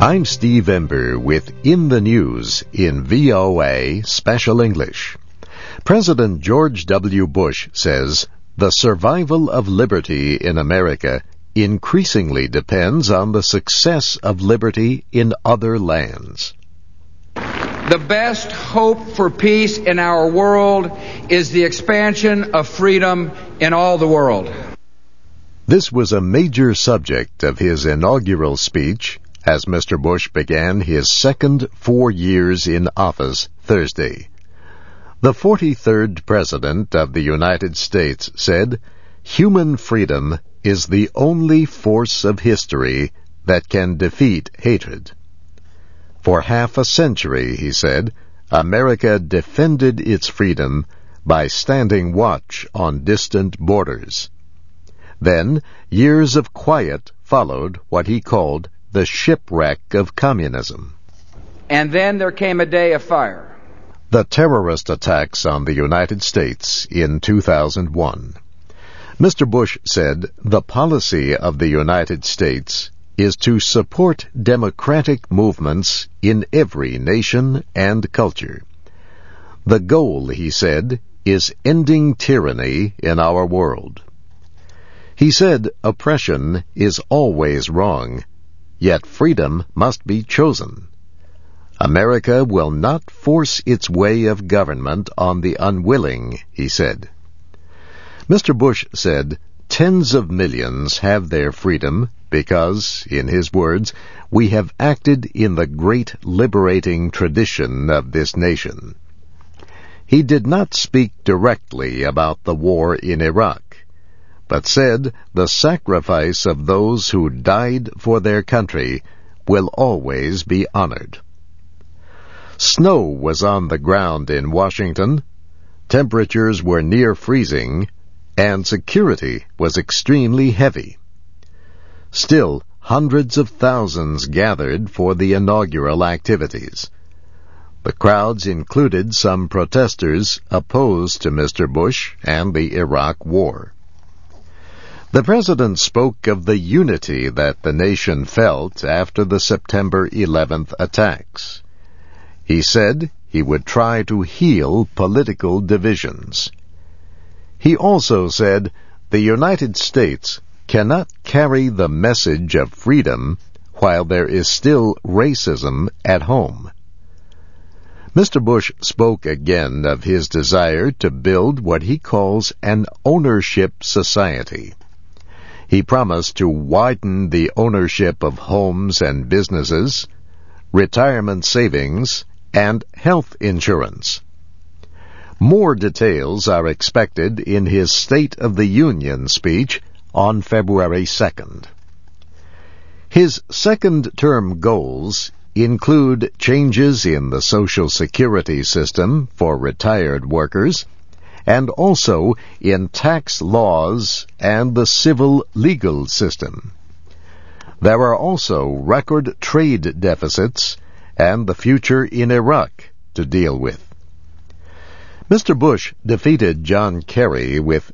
I'm Steve Ember with In the News in VOA Special English. President George W. Bush says the survival of liberty in America increasingly depends on the success of liberty in other lands. The best hope for peace in our world is the expansion of freedom in all the world. This was a major subject of his inaugural speech as Mr. Bush began his second 4 years in office Thursday. The 43rd President of the United States said, "Human freedom is the only force of history that can defeat hatred." For half a century, he said, America defended its freedom by standing watch on distant borders. Then, years of quiet followed what he called the shipwreck of communism. And then there came a day of fire. The terrorist attacks on the United States in 2001. Mr. Bush said the policy of the United States is to support democratic movements in every nation and culture. The goal, he said, is ending tyranny in our world. He said oppression is always wrong, yet freedom must be chosen. America will not force its way of government on the unwilling, he said. Mr. Bush said tens of millions have their freedom because, in his words, we have acted in the great liberating tradition of this nation. He did not speak directly about the war in Iraq, but said the sacrifice of those who died for their country will always be honored. Snow was on the ground in Washington, temperatures were near freezing, and security was extremely heavy. Still, hundreds of thousands gathered for the inaugural activities. The crowds included some protesters opposed to Mr. Bush and the Iraq War. The President spoke of the unity that the nation felt after the September 11th attacks. He said he would try to heal political divisions. He also said the United States cannot carry the message of freedom while there is still racism at home. Mr. Bush spoke again of his desire to build what he calls an ownership society. He promised to widen the ownership of homes and businesses, retirement savings, and health insurance. More details are expected in his State of the Union speech on February 2nd. His second-term goals include changes in the Social Security system for retired workers, and also in tax laws and the civil legal system. There are also record trade deficits and the future in Iraq to deal with. Mr. Bush defeated John Kerry with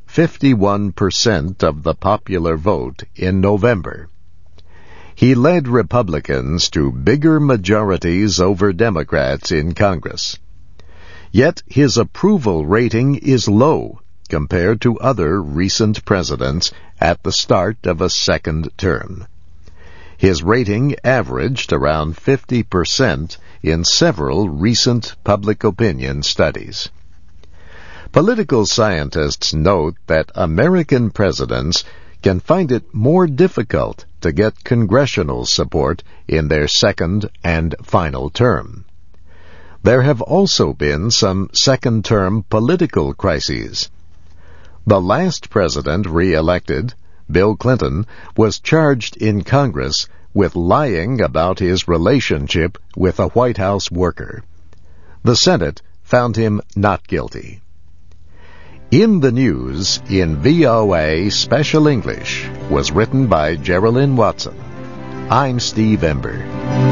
51% of the popular vote in November. He led Republicans to bigger majorities over Democrats in Congress. Yet his approval rating is low compared to other recent presidents at the start of a second term. His rating averaged around 50% in several recent public opinion studies. Political scientists note that American presidents can find it more difficult to get congressional support in their second and final term. There have also been some second-term political crises. The last president re-elected, Bill Clinton, was charged in Congress with lying about his relationship with a White House worker. The Senate found him not guilty. In the News in VOA Special English was written by Geraldine Watson. I'm Steve Ember.